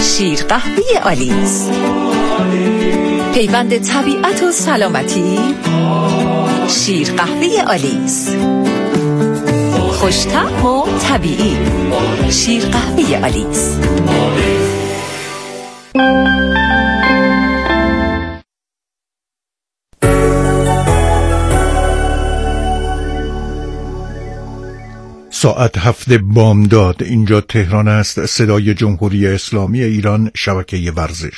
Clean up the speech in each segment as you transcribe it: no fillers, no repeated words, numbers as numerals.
شیر قهوه آلیس، پیوند طبیعت و سلامتی. شیر قهوه آلیس، خوش‌طعم و طبیعی. شیر قهوه آلیس. ساعت 7 بامداد اینجا تهران است. صدای جمهوری اسلامی ایران، شبکه ورزش.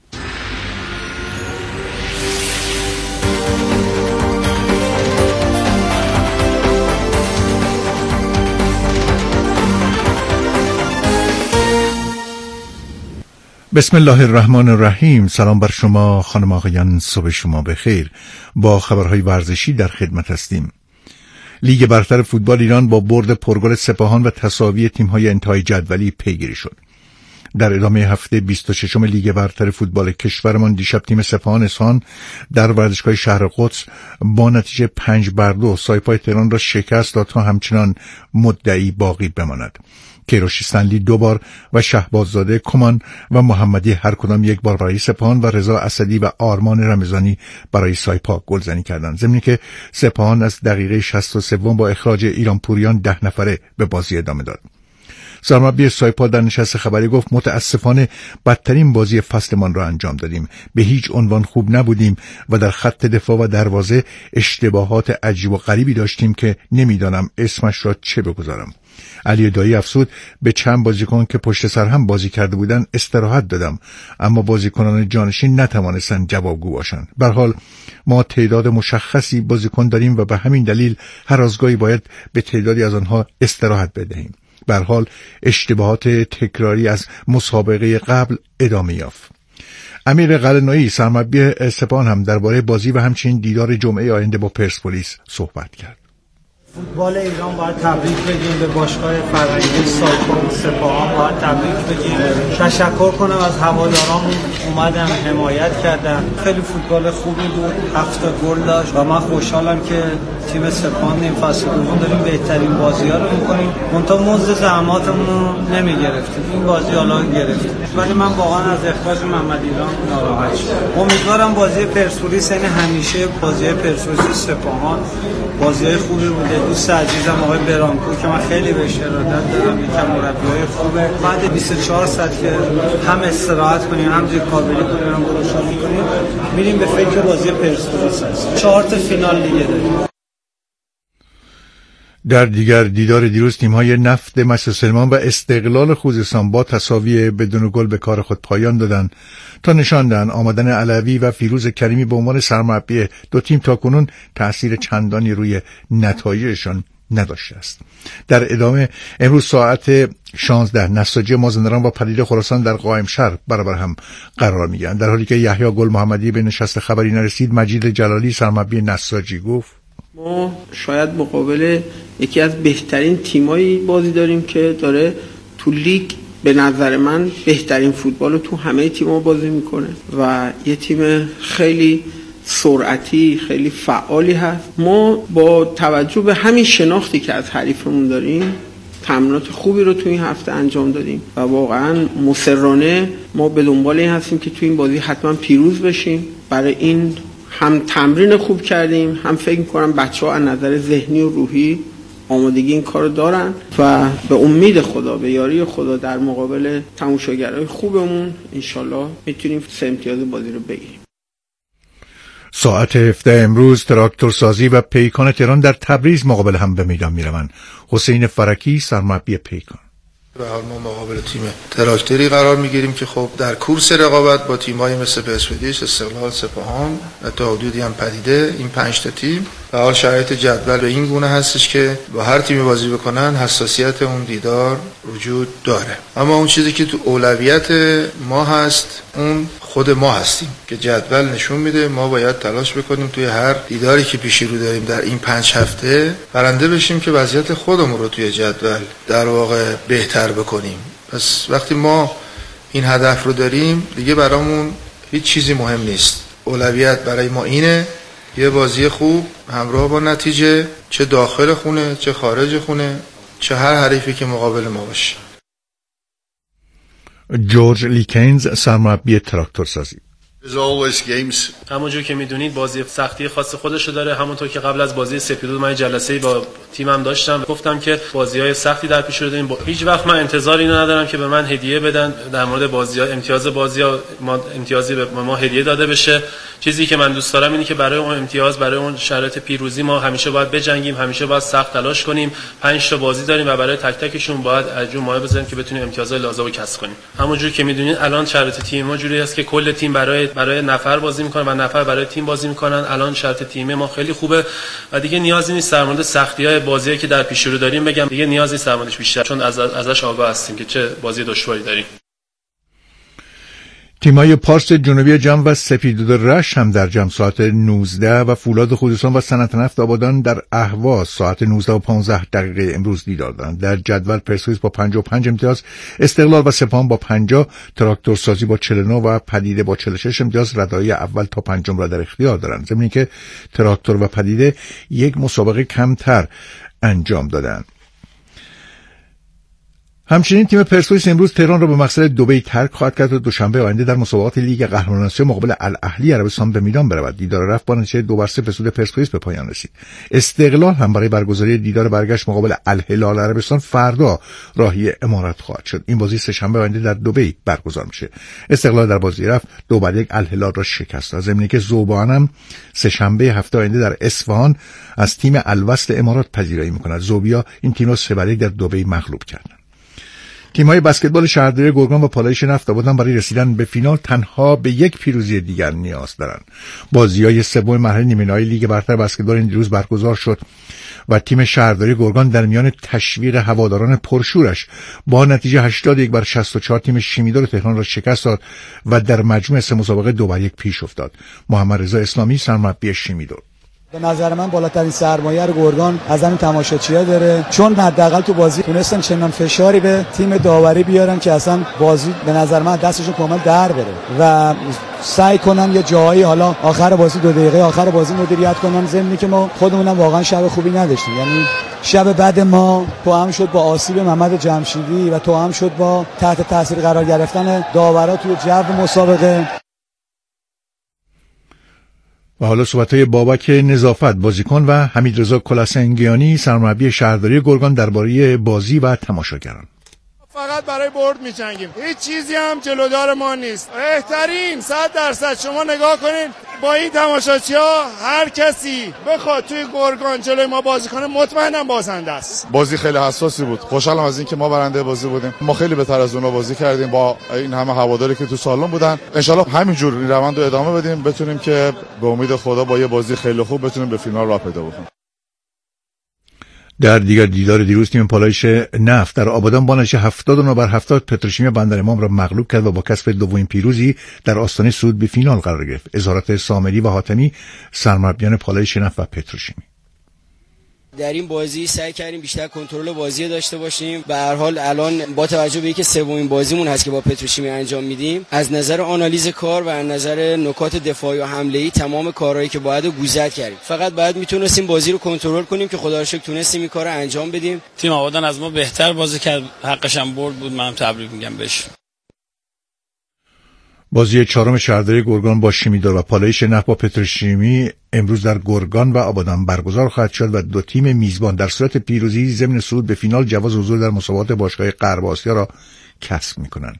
بسم الله الرحمن الرحیم. سلام بر شما خانم آقایان، صبح شما بخیر. با خبرهای ورزشی در خدمت هستیم. لیگ برتر فوتبال ایران با برد پرگل سپاهان و تساوی تیم‌های انتهای جدولی پیگیری شد. در ادامه هفته 26 لیگ برتر فوتبال کشورمان دیشب تیم سپاهان اصفهان در ورزشگاه شهر قدس با نتیجه 5-2 سایپای تهران را شکست داد تا همچنان مدعی باقی بماند. کیروش استنلی 2 بار و شهباززاده، کمان و محمدی هر کدام 1 بار برای سپاهان و رضا اسدی و آرمان رمضانی برای سایپا گلزنی کردند. ضمن که سپاهان از دقیقه 63 با اخراج ایرانپوریان 10 نفره به بازی ادامه داد. سرمربی سایپا در نشست خبری گفت متاسفانه بدترین بازی فصلمان را انجام دادیم. به هیچ عنوان خوب نبودیم و در خط دفاع و دروازه اشتباهات عجیب و غریبی داشتیم که نمیدانم اسمش را چه بگذارم. علی دایی افزود به چند بازیکن که پشت سر هم بازی کرده بودند استراحت دادم، اما بازیکنان جانشین نتوانستند جوابگو باشند. به هر حال ما تعداد مشخصی بازیکن داریم و به همین دلیل هر از گاهی باید به تعدادی از آنها استراحت بدهیم. به هر حال اشتباهات تکراری از مسابقه قبل ادامه یافت. امیر قلعه‌نویی سرمربی سپاهان هم درباره بازی و همچنین دیدار جمعه آینده با پرسپولیس صحبت کرد. فوتبال ایران باید تبریک بگیم به باشگاه فرهنگی سایپا و سپاهان، باید تبریک بگیم، تشکر کنم از هواداران اومدن حمایت کردن. خیلی فوتبال خوبی بود، 7 گل داشت و من خوشحالم که تیم سپاهان این فصل دوم داریم بهترین بازی‌ها رو می‌کنیم. منتها مزد زحماتمون رو نمی‌گرفتیم، این بازی حالا گرفتیم، ولی من واقعا از اخراج محمد ایران ناراحت شدم. امیدوارم بازی پرسپولیس، یعنی همیشه بازی پرسپولیس سپاهان بازی‌های خوبی بوده. دوست عزیزم آقای برانکو که من خیلی بهش ارادت دارم، یکم مربیای خوبه. بعد 24 ساعت که هم استراحت کنیم هم ریکاوری کنیم هم خوشحال کنیم، میریم به فکر بازی پرسپولیس هست. 4 تا فینال لیگ داریم. در دیگر دیدار دیروز تیم‌های نفت مصر-سلمان و استقلال خوزستان با تساوی بدون گل به کار خود پایان دادند تا نشان دهند آمدن علوی و فیروز کریمی به عنوان سرمربی دو تیم تاکنون تأثیر چندانی روی نتایجشان نداشته است. در ادامه امروز ساعت 16 نساجی مازندران و پدیده خراسان در قائمشهر برابر هم قرار می‌گیرند. در حالی که یحیی گل محمدی به نشست خبری نرسید، مجید جلالی سرمربی نساجی گفت ما شاید مقابل یکی از بهترین تیمایی بازی داریم که داره تو لیگ به نظر من بهترین فوتبال رو تو همه تیم‌ها بازی میکنه و یه تیم خیلی سرعتی، خیلی فعالی هست. ما با توجه به همین شناختی که از حریفمون داریم تمرینات خوبی رو تو این هفته انجام دادیم و واقعا مصرانه ما به دنبال این هستیم که تو این بازی حتما پیروز بشیم. برای این هم تمرین خوب کردیم، هم فکر می‌کنم بچه‌ها از نظر ذهنی و روحی آمادگی این کارو دارن و به امید خدا، به یاری خدا در مقابل تماشاگرای خوبمون انشالله میتونیم 3 امتیاز بازی رو بگیریم. ساعت 17 امروز تراکتورسازی و پیکان تهران در تبریز مقابل هم به میدان میروند. حسین فرکی سرمربی پیکان: به حال ما مقابل تیم تراکتوری قرار میگیریم که خب در کورس رقابت با تیم‌های مثل پرسپولیس، استقلال، سپاهان و تا حدودی هم پدیده، این 5 تا تیم به حال شرایط جدول به این گونه هستش که با هر تیمی بازی بکنن حساسیت اون دیدار وجود داره. اما اون چیزی که تو اولویت ما هست اون خود ما هستیم که جدول نشون میده ما باید تلاش بکنیم توی هر دیداری که پیش رو داریم در این 5 هفته برنده بشیم که وضعیت خودمون رو توی جدول در واقع بهتر بکنیم. پس وقتی ما این هدف رو داریم دیگه برامون هیچ چیزی مهم نیست. اولویت برای ما اینه یه بازی خوب همراه با نتیجه، چه داخل خونه چه خارج خونه، چه هر حریفی که مقابل ما باشه. جورج لیکنز، سرمربی تراکتورسازی. همونجور که میدونید بازی سختی خاص خودشو داره. همونطور که قبل از بازی سپیدو من جلسه‌ای با تیمم داشتم، گفتم که بازی‌های سختی در پیش رو داریم. هیچ وقت من انتظار اینو ندارم که به من هدیه بدن در مورد بازی‌ها، امتیاز بازی‌ها، امتیازی به ما هدیه داده بشه. چیزی که من دوست دارم اینه که برای اون امتیاز، برای اون شرایط پیروزی ما همیشه باید بجنگیم، همیشه باید سخت تلاش کنیم. 5 تا بازی داریم و برای تک تکشون باید اجور مایه بزنیم که بتونیم امتیازهای لازم رو کسب کنیم. همونجور که میدونید الان شرایط تیم ما جوری است که کل تیم برای نفر بازی میکنن و نفر برای تیم بازی میکنن. الان شرط تیم ما خیلی خوبه و دیگه نیازی نیست در مورد سختی‌های بازیایی که در پیش رو داریم بگم. دیگه نیازی نیست در موردش بیشتر، چون ازش آگاه هستیم که چه بازی دشواری داریم. تیمای پارس جنوبی جام و سپیدو رش هم در جام ساعت 19 و فولاد خوزستان و صنعت نفت آبادان در اهواز ساعت 19 و 15 دقیقه امروز دیدار دارند. در جدول پرسپولیس با 55 امتیاز، استقلال و سپاهان با 50، تراکتورسازی با 49 و پدیده با 46 امتیاز ردایی اول تا پنجم را در اختیار دارند. ضمن اینکه تراکتور و پدیده یک مسابقه کمتر انجام دادند. همچنین تیم پرسپولیس امروز تهران را به مقصد دبی ترک خواهد کرد و دوشنبه آینده در مسابقات لیگ قهرمانان آسیا مقابل الاهلی عربستان به میدان برود. دیدار رفت با نتیجه 2-0 به سود پرسپولیس به پایان رسید. استقلال هم برای برگزاری دیدار برگشت مقابل الهلال عربستان فردا راهی امارات خواهد شد. این بازی سه‌شنبه آینده در دبی برگزار میشه. استقلال در بازی رفت 2-1 الهلال را شکست داد. ضمن اینکه ذوبان هم سه‌شنبه هفته آینده در اصفهان از تیم الوصل امارات پذیرایی میکند. ذوبیا این تیم را 3-1 در دبی مغلوب کردند. تیم‌های بسکتبال شهرداری گرگان و پالایش نفت آبادان برای رسیدن به فینال تنها به یک پیروزی دیگر نیاز دارند. بازی‌های سوم مرحله نیمه‌نهایی لیگ برتر بسکتبال این روز برگزار شد و تیم شهرداری گرگان در میان تشویق هواداران پرشورش با نتیجه 81-64 تیم شیمیدار تهران را شکست داد و در مجموع سه مسابقه 2-1 پیش افتاد. محمد رضا اسلامی، سرمربی شیمیدار: به نظر من بالاترین سرمایه رو گرگان از همین تماشاچی‌ها داره، چون حداقل تو بازی تونستن چنان فشاری به تیم داوری بیارن که اصلا بازی به نظر من دستشون کامل در بره و سعی کنن یه جایی حالا آخر بازی 2 دقیقه آخر بازی مدیریت کنن. ضمن که ما خودمونم واقعا شب خوبی نداشتیم، یعنی شب بعد ما تو هم شد با آسیب محمد جمشیدی و تو هم شد با تحت تاثیر قرار گرفتن داورا توی جو مسابقه. و حالا صحبت‌های بابک نظافت، بازیکن، و حمیدرضا کلاسنگیانی، سرمربی شهرداری گرگان درباره بازی و تماشاگران. فقط برای برد می‌جنگیم، هیچ چیزی هم جلودار ما نیست. بهترین 100% شما نگاه کنین با این تماشاچی‌ها هر کسی بخواد توی گرگان جلوی ما بازی کنه مطمئنم بازنده است. بازی خیلی حساسی بود. خوشحالم از اینکه ما برنده بازی بودیم. ما خیلی بهتر از اونها بازی کردیم با این همه هواداری که تو سالن بودن. ان شاءالله همینجور این روند رو ادامه بدیم، بتونیم که به امید خدا با یه بازی خیلی خوب بتونیم به فینال راه پیدا بکنیم. در دیگر دیدار دیروز تیم پالایش نفت در آبادان با نتیجه 79-70 پتروشیمی بندرامام را مغلوب کرد و با کسب دومین پیروزی در آستانه صعود به فینال قرار گرفت. اظهارات سامری و حاتمی، سرمربیان پالایش نفت و پتروشیمی: در این بازی سعی کردیم بیشتر کنترل بازی داشته باشیم. به هر حال الان با توجه به اینکه سومین بازیمون هست که با پتروشیمی انجام میدیم، از نظر آنالیز کار و از نظر نکات دفاعی و حمله‌ای تمام کارهایی که باید گوزد کردیم. فقط باید میتونستیم بازی رو کنترل کنیم که خدا رو شکر تونستیم این کارو انجام بدیم. تیم آبادان از ما بهتر بازی کرد، حقش هم برد بود. منم تبریک میگم بهش. بازی چهارم شهرداری گرگان با شیمیدار و پالایش نفت با پتروشیمی امروز در گرگان و آبادان برگزار خواهد شد و دو تیم میزبان در صورت پیروزی ضمن صعود به فینال جواز حضور در مسابقات باشگاه غرب آسیا را کسب می‌کنند.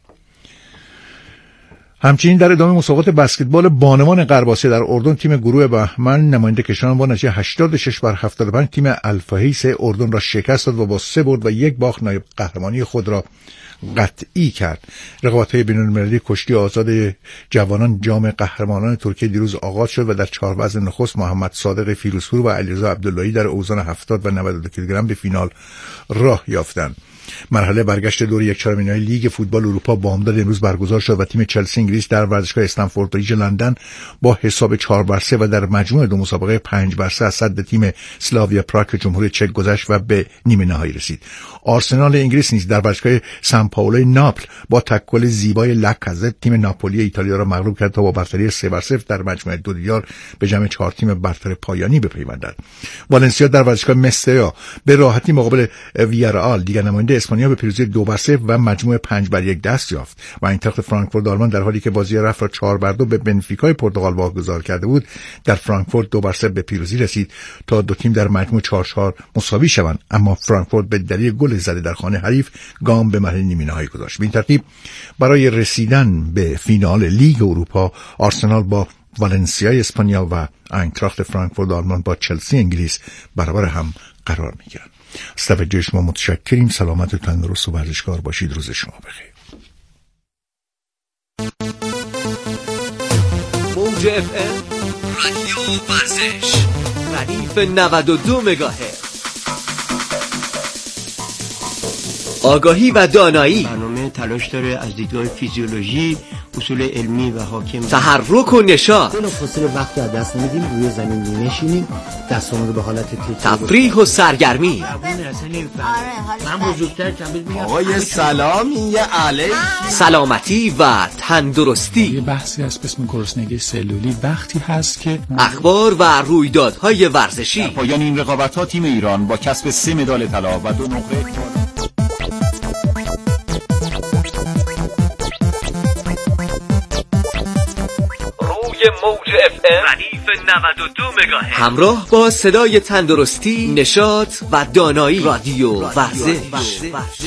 همچنین در ادامه مسابقات بسکتبال بانوان غرب آسیا در اردن تیم گروه بهمن نماینده کشوران با نتیجه 86-75 تیم الفاهیس اردن را شکست داد و با 3 برد و 1 باخت نایب قهرمانی خود را قطعی کرد. رقابت‌های بین‌المللی کشتی آزاد جوانان جام قهرمانان ترکیه دیروز آغاز شد و در 4 وزن نخست محمد صادق فیروزپور و علیرضا عبداللهی در اوزان 70 و 92 کیلوگرم به فینال راه یافتند. مرحله برگشت دور یک چهارمین‌های لیگ فوتبال اروپا بامداد امروز برگزار شد و تیم چلسی انگلیس در ورزشگاه استنفورد بریج لندن با حساب 4-3 و در مجموع دو مسابقه 5-3 از صد تیم سلاویا پراگ جمهوری چک گذشت و به نیمه نهایی رسید. آرسنال انگلیس نیز در ورزشگاه سان پائولو ناپل با تکل زیبای لاکازت تیم ناپولی ایتالیا را مغلوب کرد تا با برتری 3-0 در مجموعه 2 دیدار به جمع 4 تیم برتر پایانی بپیوندند. والنسیا در ورزشگاه مستیا به راحتی مقابل ویارال دیگر نماینده اسپانیا به پیروزی 2-0 و مجموع 5-1 دست یافت و اینتراخت فرانکفورت آلمان در حالی که بازی رفت را 4-2 به بنفیکای پرتغال واگذار کرده بود، در فرانکفورت 2-0 به پیروزی رسید تا دو تیم در مجموع 4-4 مساوی شوند، اما فرانکفورت به دلیل گل زده در خانه حریف گام به مرحله نیمه نهایی گذاشت. به این ترتیب برای رسیدن به فینال لیگ اروپا، آرسنال با والنسیا اسپانیا و اینتراخت فرانکفورت آلمان با چلسی انگلیس برابر هم قرار میگیرند. از توجه شما متشکریم. سلامت و تندرست و ورزشکار باشید. روز شما بخیر. موج FM رادیو ورزش ردیف 92 مگاهرتز. آگاهی و دانایی. برنامه تلاش داره از دیدگاه فیزیولوژی، اصول علمی و حاکم، تحرک و نشاط. بلافاصله وقت از دست نمیدیم، روی زمین می‌نشینیم، دستامون رو به حالت تفریح و سرگرمی. من بزرگتر میگم آقای سلام، این یه علیک. سلامتی و تندرستی. یه بحثی هست به اسم گرسنگی سلولی. وقتی هست که اخبار و رویدادهای ورزشی. در پایان این رقابت‌ها تیم ایران با کسب 3 مدال طلا و 2 نقره موج FM ردیف 92 مگاهرتز همراه با صدای تندرستی، نشاط و دانایی. رادیو ورزش.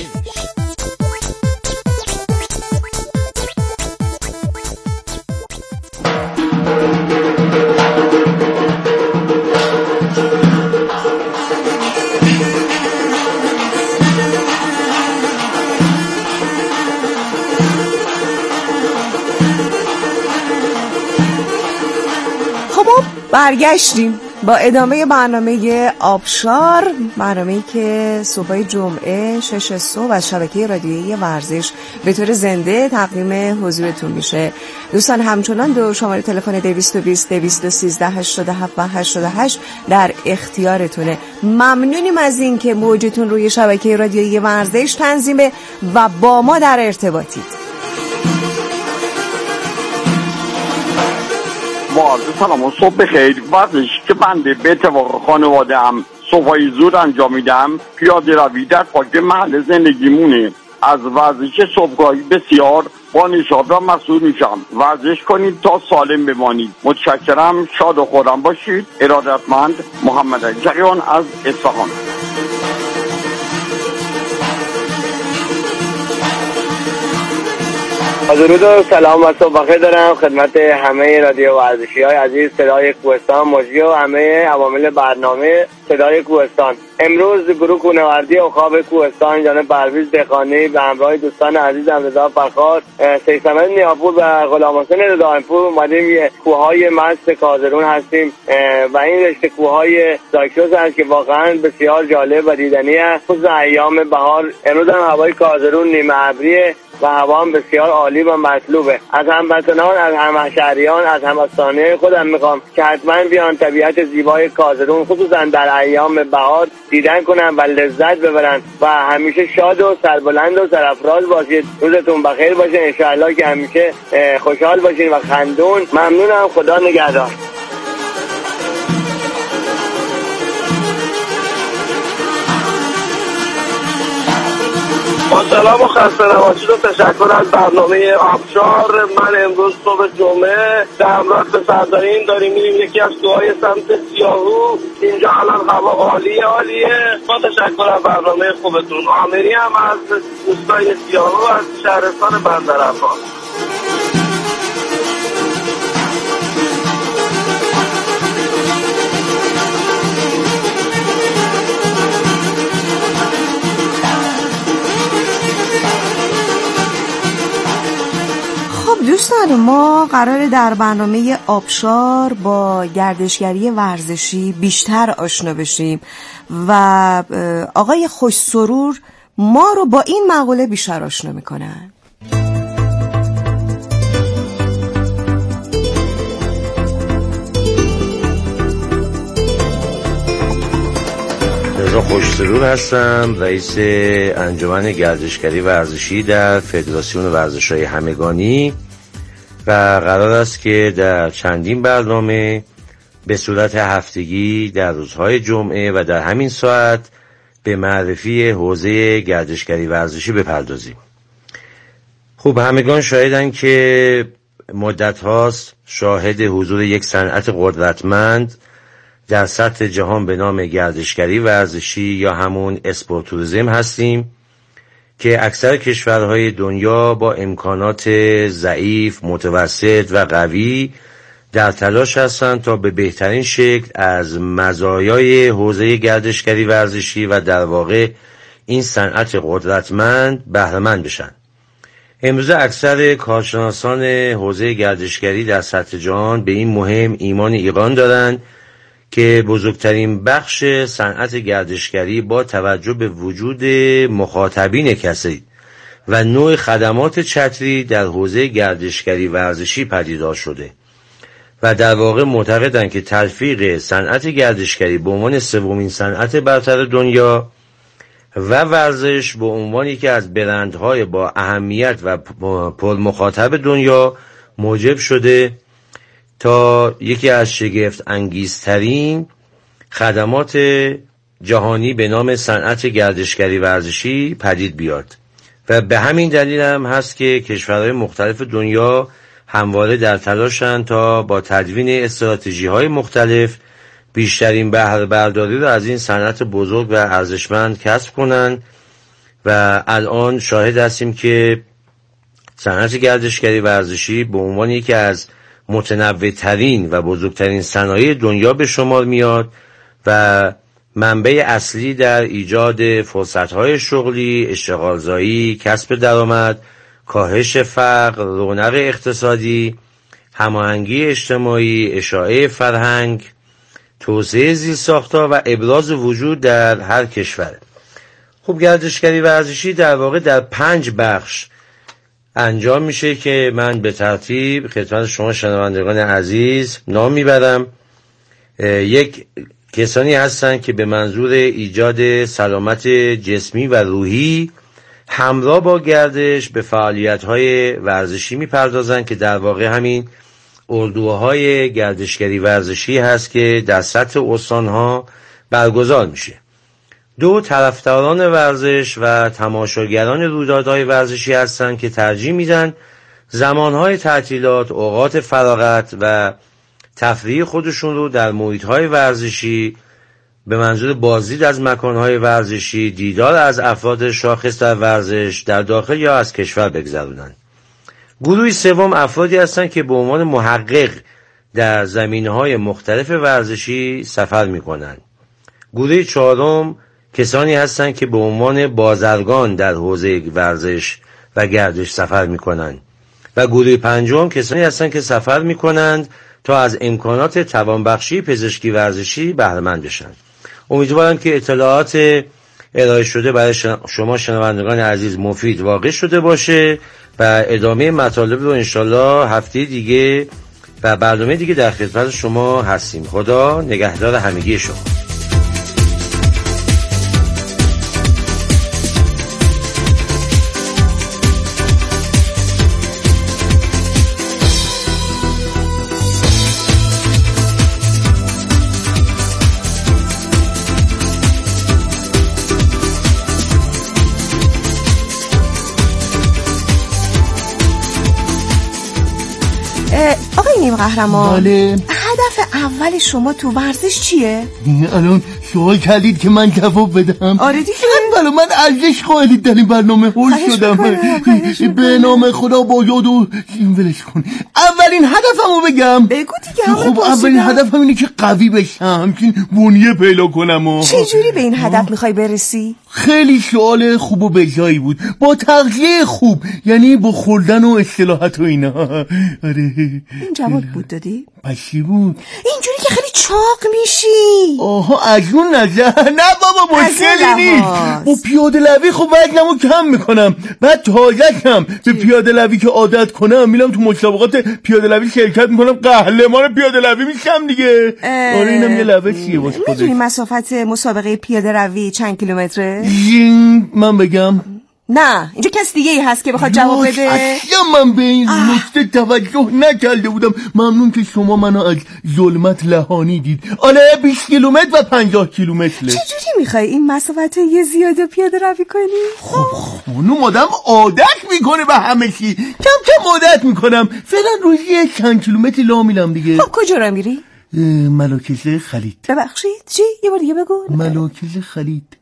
برگشتیم با ادامه برنامه آبشار، برنامه‌ای که صبح جمعه 6 صبح از شبکه رادیویی ورزش به طور زنده تقدیم حضورتون میشه. دوستان همچنان دو شماره تلفن 220 213 87 و 88 در اختیارتونه. ممنونیم از این که موجتون روی شبکه رادیویی ورزش تنظیمه و با ما در ارتباطید. سلام و صبح بخیر. ورزش که بنده به اتفاق خانواده هم صبحای زود انجام میدم، پیاده روی در پارک محل زندگیمونه. از ورزش صبحگاهی بسیار با نشاط و مسئول میشم. ورزش کنید تا سالم بمانید. متشکرم، شاد و خرم باشید. ارادتمند، محمد جریان از اصفهان. درود و سلام و صبح بخیر دارم خدمت همه رادیو ورزشی های عزیز صدای کوهستان مجری و همه عوامل برنامه صدای کوهستان. امروز گروه کوهنوردی عقاب کوهستان جناب پرویز دهقانی به همراه دوستان عزیزم رضا فرخار، سیثمد نیاپور و غلام حسین رضاپور اومدیم کوههای مست کازرون هستیم و این رشته کوههای زاکروس هست که واقعا بسیار جالب و دیدنی است. خصوصا ایام بهار. امروز هم هوای کازرون نیمه ابریه و هوا هم بسیار عالی و مطلوبه. از هموطنان، از همشهریان، از همستانه خودم میخوام که حتما بیان طبیعت زیبای کازرون خصوصا در ایام بهار دیدن کنن و لذت ببرن و همیشه شاد و سربلند و سرافراز باشید. روزتون بخیر باشه انشاءالله که همیشه خوشحال باشین و خندون. ممنونم، خدا نگهدار. با سلام و خسته نباشید و تشکر از برنامه آبشار. من امروز صبح جمعه در همراه به سردارین داریم میریم یکی از کوههای سمت سیاهو. اینجا الان هوا عالیه. با تشکر از برنامه خوبتون. آمری هم از روستای سیاهو از شهرستان بندرعباس. دوستان ما قراره در برنامه آبشار با گردشگری ورزشی بیشتر آشنا بشیم و آقای خوش سرور ما رو با این مقوله بیشتر آشنا میکنن. رضا خوش‌سرور هستم، رئیس انجمن گردشگری ورزشی در فدراسیون ورزش‌های همگانی و قرار است که در چندین برنامه به صورت هفتگی در روزهای جمعه و در همین ساعت به معرفی حوزه گردشگری ورزشی بپردازیم. خب همگان شاهدن که مدت هاست شاهد حضور یک صنعت قدرتمند در سطح جهان به نام گردشگری ورزشی یا همون اسپورت توریسم هستیم که اکثر کشورهای دنیا با امکانات ضعیف، متوسط و قوی در تلاش هستند تا به بهترین شکل از مزایای حوزه گردشگری ورزشی و در واقع این صنعت قدرتمند بهره مند بشن. امروز اکثر کارشناسان حوزه گردشگری در سطح جهان به این مهم ایمان ایران دارند که بزرگترین بخش صنعت گردشگری با توجه به وجود مخاطبین کثیر و نوع خدمات چتری در حوزه گردشگری ورزشی پدیدار شده و در واقع معتقدند که تلفیق صنعت گردشگری به عنوان سومین صنعت برتر دنیا و ورزش به عنوان یکی از برندهای با اهمیت و پرمخاطب دنیا موجب شده تا یکی از شگفت انگیزترین خدمات جهانی به نام صنعت گردشگری ورزشی پدید بیاد و به همین دلیل هم هست که کشورهای مختلف دنیا همواره در تلاشند تا با تدوین استراتژی‌های مختلف بیشترین بهره برداری را از این صنعت بزرگ و ارزشمند کسب کنند و الان شاهد هستیم که صنعت گردشگری ورزشی به عنوان یکی از متنوع‌ترین و بزرگترین صنایع دنیا به شمار میاد و منبع اصلی در ایجاد فرصت‌های شغلی، اشتغالزایی، کسب درآمد، کاهش فقر، رونق اقتصادی، هماهنگی اجتماعی، اشاعه فرهنگ، توسعه زیرساخت‌ها و ابراز وجود در هر کشور. خب گردشگری ورزشی در واقع در 5 بخش انجام میشه که من به ترتیب خدمت شما شنوندگان عزیز نام میبرم. یک، کسانی هستند که به منظور ایجاد سلامت جسمی و روحی همراه با گردش به فعالیت‌های ورزشی میپردازند که در واقع همین اردوهای گردشگری ورزشی هست که در سطح استان‌ها برگزار میشه. 2، طرفداران ورزش و تماشاگران رویدادهای ورزشی هستند که ترجیح میدن زمانهای تعطیلات، اوقات فراغت و تفریح خودشون رو در محیطهای ورزشی به منظور بازدید از مکانهای ورزشی، دیدار از افراد شاخص در ورزش در داخل یا از کشور بگذرونن. گروه سوم افرادی هستند که به عنوان محقق در زمینه‌های مختلف ورزشی سفر می‌کنند. گروه چهارم کسانی هستند که به عنوان بازرگان در حوزه ورزش و گردش سفر می‌کنند و گروه پنجم کسانی هستند که سفر می‌کنند تا از امکانات توانبخشی پزشکی ورزشی بهره مند بشن. امیدوارم که اطلاعات ارائه شده برای شما شنوندگان عزیز مفید واقع شده باشه و ادامه مطالب رو انشالله هفته دیگه و برنامه دیگه در خدمت شما هستیم. خدا نگهدار همگی شما. قهرمان، بله. هدف اول شما تو ورزش چیه؟ الان سوال کردید که من جواب بدم. آره دیگه. بله من ارزش قائلید در این برنامه هول شدم. به نام خدا با یاد و ولش کن. اولین هدفمو بگم. بگو دیگه. خب اولین هدفم اینه که قوی بشم، همچین بنیه پیدا کنم. چه جوری به این هدف میخوای برسی؟ خیلی سوال خوب و بجایی بود. با تغذیه خوب، یعنی با خوردن و اصطلاحات و اینا. آره. این جواب بود دادی؟ پشی بود. اینجوری که خیلی چاق میشی. آها از اون نظر. نه بابا مشکلی نیست. با پیاده روی خب وزنمو کم میکنم، بعد تازه‌ام به پیاده روی که عادت کنم میرم تو مسابقات پیاده روی شرکت میکنم، قهرمان پیاده روی میشم دیگه. آره اینم یه لوثیه واسه خودش. میدونی مسافت مسابقه پیاده روی چند کیلومتره؟ من بگم نه اینجا کس دیگه ای هست که بخواد جواب بده؟ اصلا من به این نکته توجه نکرده بودم. ممنون که شما منو از ظلمت لهانی دید. آله 20 کیلومتر و 50 کیلومتره. چجوری میخوای این مسافت یه زیاده پیاده روی کنی؟ خب خانوم آدم عادت میکنه به همه چی. کم کم عادت میکنم. فعلا روزی چند کیلومتری لا میرم دیگه. خب کجا را میری؟ مراکز خلید. ببخشید چی؟ یه بار دیگه بگو. مراکز خلید.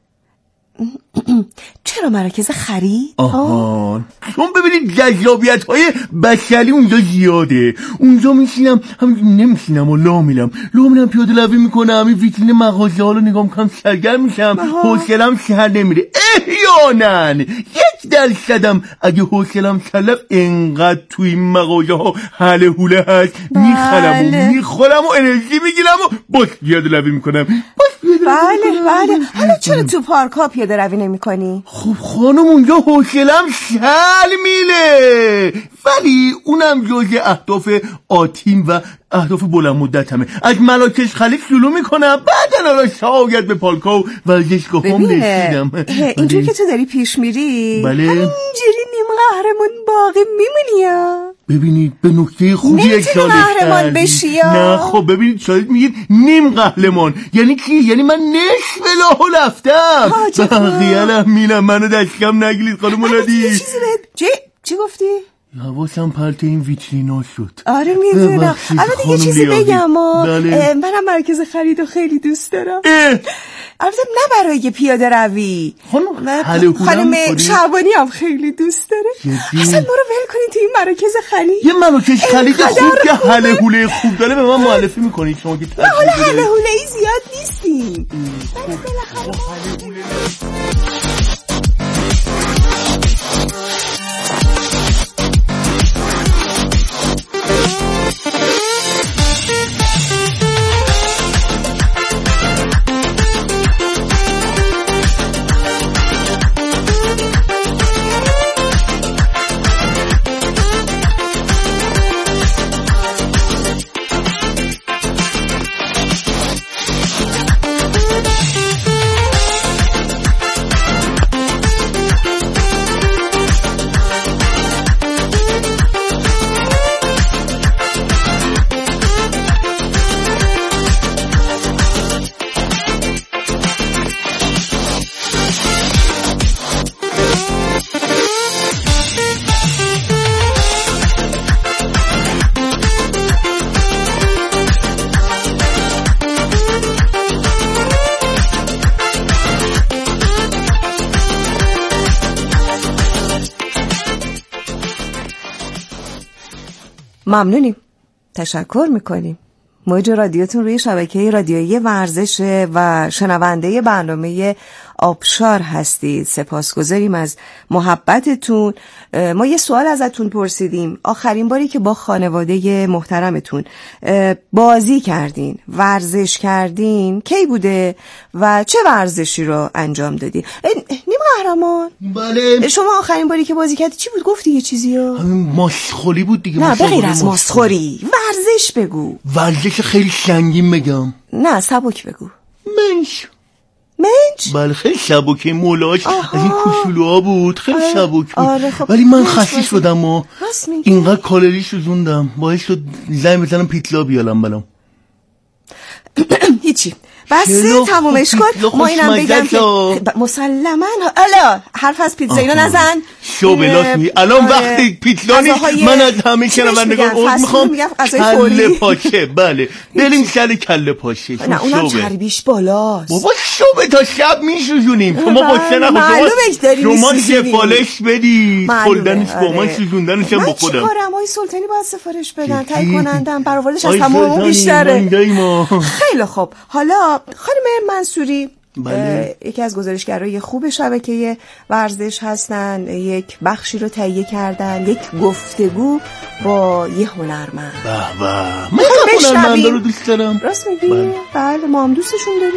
چرا مراکز خرید؟ آها چون ببینید جذابیت‌های بشری اونجا زیاده. اونجا میشینم نمیشینم و لا میرم پیاده روی میکنم، این ویترین مغازه ها رو نگاه میکنم، سرگرم میشم، حوصله‌ام سر نمیره. احیانا 1% اگه حوصله‌ام سر انقدر توی این مغازه ها حل حوله هست میخرم و میخورم و انرژی میگیرم و باز پیاده روی میکنم. بله حالا چرا تو پارک ها پیاده روی نمی کنی؟ خب خانم اونجا حوصله‌ام سر میره، ولی اونم جزء اهداف آتیم و اهداف بلند مدتمه. از مراکز خلید شروع میکنم، بعدن حالا شاید به پارک ها و ورزشگاه هم رسیدم. اینجوری که تو داری پیش میری بله همینجوری نیم قهرمان باقی میمونی ها. ببینید به نکته خوبی اشاره قهرمان بشی ها. نه خب ببینید شاید میگید نیم قهرمان یعنی کی؟ یعنی من نصف لاهو رفتم. بقیه میرم منو دستکم نگیرید خانم ولادی. چی گفتی؟ حواسم پرت این ویترینا شد. آره میدونم. البته یه چیزی بگم منم مرکز خریدو خیلی دوست دارم. البته نه برای پیاده روی. خانم شعبانی هم خیلی دوست داره. اصلا ما رو ول کنید تو این مراکز خرید. یه مراکز خرید خوب که حل حوله خوب داره به من معرفی میکنید شما که ما حالا حل حوله ای زیاد نیستیم. ممنونیم، تشکر میکنیم. موج رادیوتون روی شبکه رادیویی ورزش و شنونده برنامه آبشار هستید. سپاسگزاریم از محبتتون. ما یه سوال ازتون پرسیدیم. آخرین باری که با خانواده محترمتون بازی کردین، ورزش کردین کی بوده و چه ورزشی رو انجام دادین؟ نیم قهرمان. بله. شما آخرین باری که بازی کردی چی بود؟ گفتی یه چیزی رو؟ ماسخوری بود دیگه. نه بغیر از ماسخوری ورزش بگو. ورزش خیلی سنگین بگم؟ نه سبک بگو. منچ. بله خیلی سبکه، مولاش از این کوچولوها بود، خیلی سبک بود. خب ولی من خسته شدم و اینقدر کالری شوزوندم باعث شد زنگ بزنم پیتزا بیارم برام. هیچی بس تمومش کن. ما اینم بگم که مسلما حرف از پیتزا اینو نزن. شو بلاش می الان وقتی پیتزا نیست من از همه شنوندگان عذر میخوام. کله پاچه. بله بریم سر کله پاچه. نه اونم چربیش بالاست بابا. شو به تا شب میشوزونیم. شما باشه نخواه شما سفارش بدید خوردنش با من سوزوندنش هم با خودم. من چیکارم؟ آقای سلطانی باید سفارش بدن. تایی کنندم برآوردش از تمام بیشتره. خیلی خوب. حالا خانم منصوری یکی از گزارشگرای خوب شبکه ورزش هستن. یک بخشی رو تهیه کردن، یک گفتگو با یه هنرمند. من هنرمند رو دوست دارم. راست میگی؟ بله ما هم دوستشون داریم.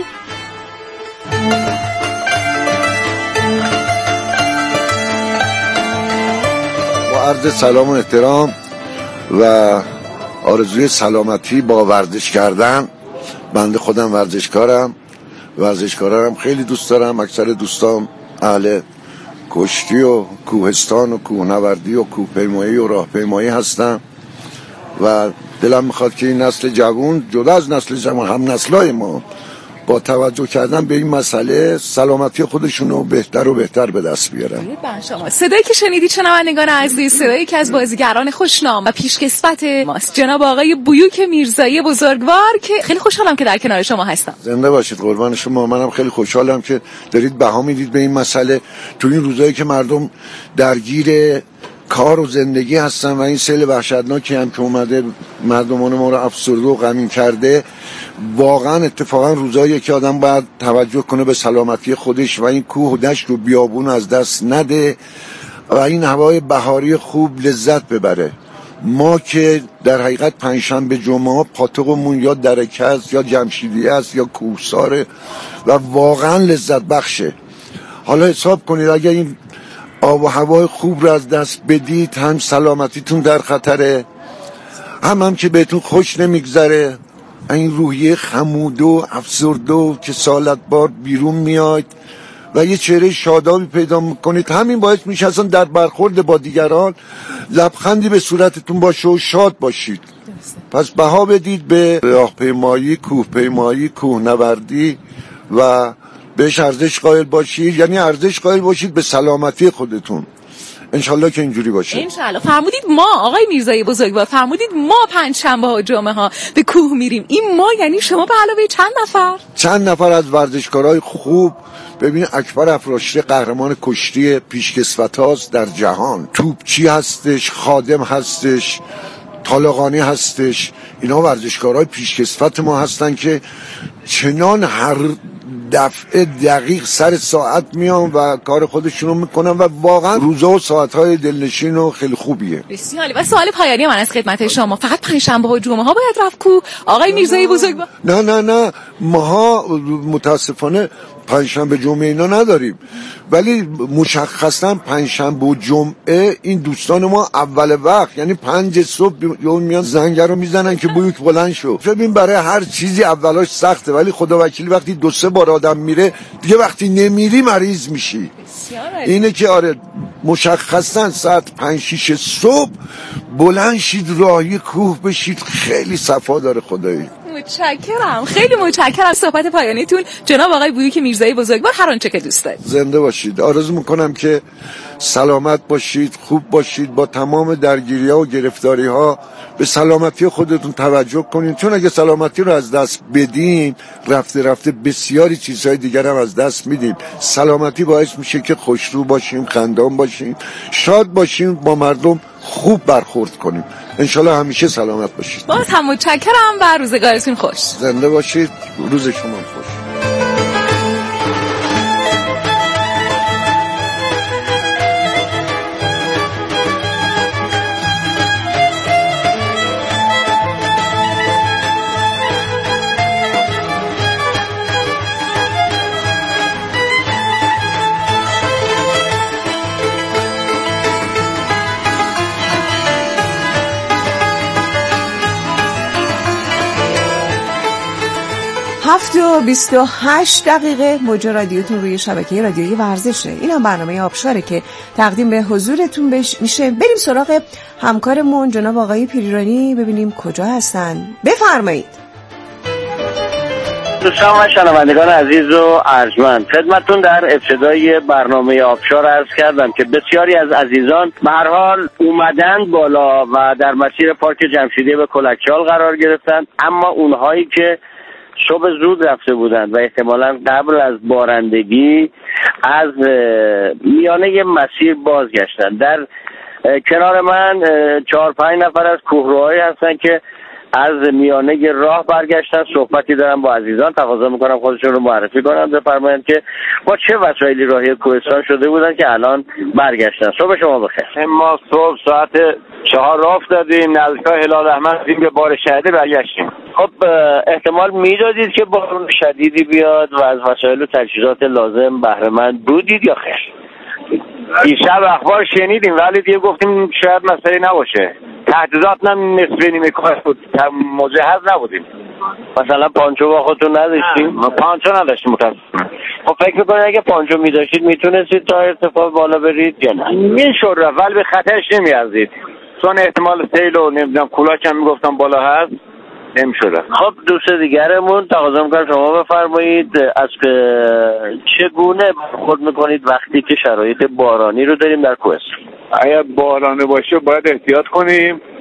با عرض سلام و احترام و آرزوی سلامتی با ورزش کردن. بنده خودم ورزشکارم خیلی دوست دارم. اکثر دوستام اهل کشتی و کوهستان و کوهنوردی و کوهپیمایی و راهپیمایی هستم و دلم میخواد که این نسل جوان جدا از نسل جوان هم نسلای ما با توجه کردن به این مسئله سلامتی خودشون رو بهتر و بهتر به دست بیارن. صدایی که شنیدید شنوندگان عزیز، صدایی که از بازیگران خوشنام و پیشکسوت ماست، جناب آقای بیوک میرزایی بزرگوار، که خیلی خوشحالم که در کنار شما هستم. زنده باشید، قربان شما. منم خیلی خوشحالم که دارید بها میدید به این مسئله تو این روزایی که مردم درگیر کار و زندگی هستن و این سیل وحشتناکی هم که اومده مردمان ما رو افسرده و غمین کرده. واقعا اتفاقا روزاییه که آدم باید توجه کنه به سلامتی خودش و این کوه و دشت و بیابون از دست نده و این هوای بهاری خوب لذت ببره. ما که در حقیقت پنجشنبه جمعه پاتوقمون یا درکه است یا جمشیدیه است یا کوهساره و واقعا لذت بخشه. حالا حساب کنید اگر این آب و هوای خوب رو از دست بدید، هم سلامتیتون در خطره، هم که بهتون خوش نمیگذره، این روحیه خمود و افسرده و کسالت بار بیرون میاد و یه چهره شادابی پیدا میکنید. همین باعث میشه اصلا در برخورد با دیگران لبخندی به صورتتون باشه و شاد باشید. پس بها بدید به راهپیمایی، کوهپیمایی، کوهنوردی و بهش ارزش قائل باشید، یعنی ارزش قائل باشید به سلامتی خودتون. انشالله که اینجوری باشه. انشالله. فرمودید ما آقای میرزایی بزرگوار، فرمودید ما پنجشنبه ها جمعه ها به کوه میریم. این ما یعنی شما به علاوه چند نفر از ورزشکارای خوب. ببین اکبر افراشته قهرمان کشتی پیشکسوت هاست در جهان، توپچی هستش، خادم هستش، طالقانی هستش. اینا ورزشکارای پیشکسوت ما هستن که چنان هر دفعه دقیق سر ساعت میان و کار خودشونو میکنن و واقعا روزا و ساعتهای دلنشین و خیلی خوبیه. بسیار. و سوال پایانی من از خدمت شما، فقط پنجشنبه و جمعه ها باید رفت کو آقای میرزایی بزرگوار؟ نه ماها متاسفانه پنجشنبه جمعه اینا نداریم، ولی مشخصا پنجشنبه و جمعه این دوستان ما اول وقت، یعنی 5 صبح میان زنگ رو میزنن که بیوک بلند شو. ببین برای هر چیزی اولاش سخته، ولی خدا وکیلی وقتی 2-3 بار آدم میره دیگه وقتی نمیری مریض میشی. اینه که آره مشخصا ساعت 5-6 صبح بلند شید راهی کوه بشید، خیلی صفا داره خدایی. متشکرم، خیلی متشکرم از صحبت پایانیتون جناب آقای بیوک میرزایی بزرگوار. هر آنچه که دوست دارید. زنده باشید. آرزو میکنم که سلامت باشید، خوب باشید، با تمام درگیری‌ها و گرفتاری‌ها به سلامتی خودتون توجه کنید، چون اگه سلامتی رو از دست بدین رفته رفته بسیاری چیزهای دیگر هم از دست میدیم. سلامتی باعث میشه که خوشرو باشیم، خندان باشیم، شاد باشیم، با مردم خوب برخورد کنیم. انشالله همیشه سلامت باشید. باز هم متشکرم و روزگارتون خوش. زنده باشید. روز شما خوش. هفت و 28 دقیقه موج رادیوتون روی شبکه رادیویی ورزشه. این هم برنامه آبشاره که تقدیم به حضورتون میشه. بریم سراغ همکارمون جناب آقای پیریرانی ببینیم کجا هستن. بفرمایید. دوستان و شنوندگان عزیز و ارجمند، خدمتتون در ابتدای برنامه آبشار عرض کردم که بسیاری از عزیزان به هر حال اومدن بالا و در مسیر پارک جمشیدیه به کلکچال قرار گرفتن، اما اونهایی که صبح زود رفته بودند و احتمالاً قبل از بارندگی از میانه مسیر بازگشتن. در کنار من 4-5 نفر از کوهروهایی هستن که از میانه راه برگشتن. صحبتی دارم با عزیزان، تقاضا میکنم خودشون رو معرفی کنن، بفرمایید که با چه وسایلی راهی کوهستان شده بودن که الان برگشتن. صبح شما بخیر. ما صبح ساعت 4 راه افتادیم، نزدیکای هلال احمد به بار شدیدی برگشتیم. خب احتمال میدادید که بارون شدیدی بیاد و از وسایل و تجهیزات لازم بهره مند بودید یا خیر؟ دیشب اخبار شنیدیم ولی دیگه گفتیم شاید مسئله نباشه. تجهیزات نصف نیمه کار بود، مجهز نبودیم. مثلا پانچو با خودتون نداشتیم؟ پانچو نداشتیم متاسفانه. خب فکر میکنید اگه پانچو میداشتید میتونستید تا ارتفاع بالا برید یا نه؟ میشد رفت ولی به خطرش نمیارزید، چون احتمال سیل و نمیدونم کولاک هم میگفتم بالا هست، نمیشد. خب دوست دیگرمون تقاضا میکنم شما بفرمایید از چگونه خود میکنید وقتی که شرایط بارانی رو داریم در کوهستان؟ اگر بارانه باشه باید احتیاط کنیم،